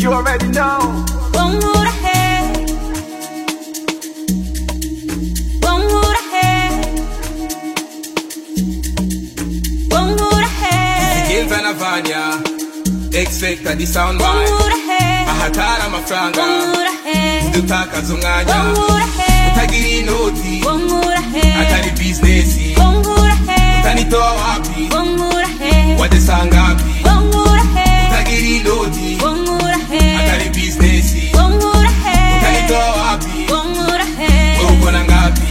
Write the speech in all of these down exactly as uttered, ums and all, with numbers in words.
You already know. One more ahead. One more ahead. One more ahead. Begin Vanavanya. Expecta di sound mind. One more ahead. Ahatara mafranga. One more ahead. Dutaka zunganya. One more ahead. Utagiri noti. One more ahead. Atari business. One more ahead. Utani to wapi. One more ahead. Wate sangapi. One more ahead. Utagiri noti. One more ahead. Atari business. One more ahead. Utani to wapi. One more ahead. Ukona ngapi.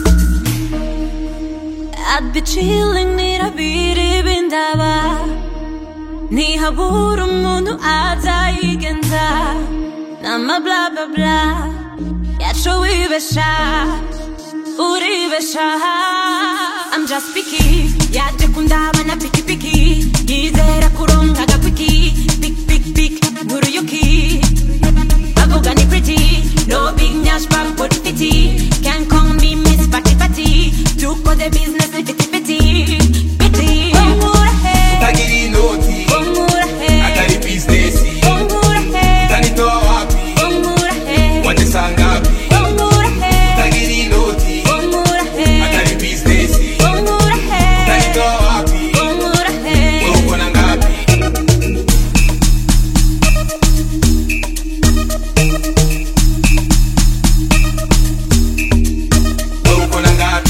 I'd be chilling nira biri bindaba. Ni haburu munu ataigenza. Nama blah blah blah. Yacho ibesha. Uri besha. I'm just picky. Yaje kundaba na picky picky. Gizera kuronga ga picky. Pick pick pick. Nuru yuki. Abugani pretty. No big nyash bag but fitty. Can't call me Miss Fatty Fatty. Do for the business with fitty fitty. Fitty. One more ahead. Utagiri noti. One more ahead. Atari business. One more ahead. Utani to wapi. One more ahead. Wate sangapi. One more ahead. Utagiri noti. One more ahead. Atari business. One more ahead. Utani to wapi. One more ahead. Ukona ngapi. Ukona ngapi.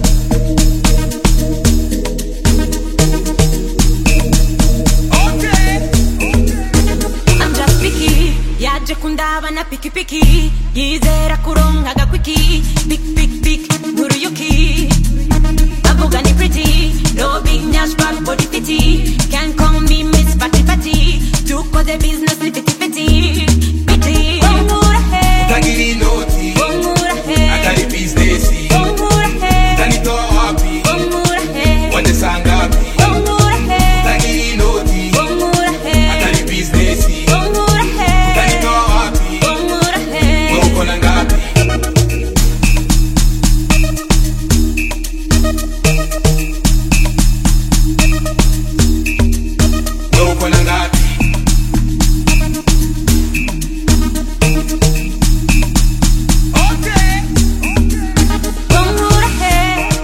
I'm just picky. Yaje kundaba na picky picky. Gizera kuronga ga quickie. Pick pick pick. Nuru yuki. Abugani pretty. No big nyash bag body fitty. Can't call me Miss Fatty Fatty. Do for the business with fitty fitty. Fitty. One more ahead. Utagiri noti. One more ahead. Atari business. One more ahead. Utani to wapi. One more ahead. Wate sangapi. One more ahead. Utagiri noti. One more ahead. Atari business. One more ahead. Utani to wapi. One more ahead. Ukona ngapi. Ukona ngapi. One more ahead.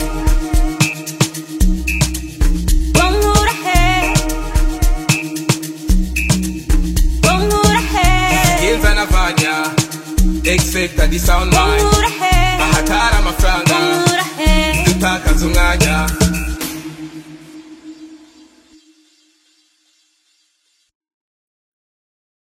One more ahead. One more ahead. Begin Vanavanya. Expecta di sound One mind. more ahead. Ahatara mafranga.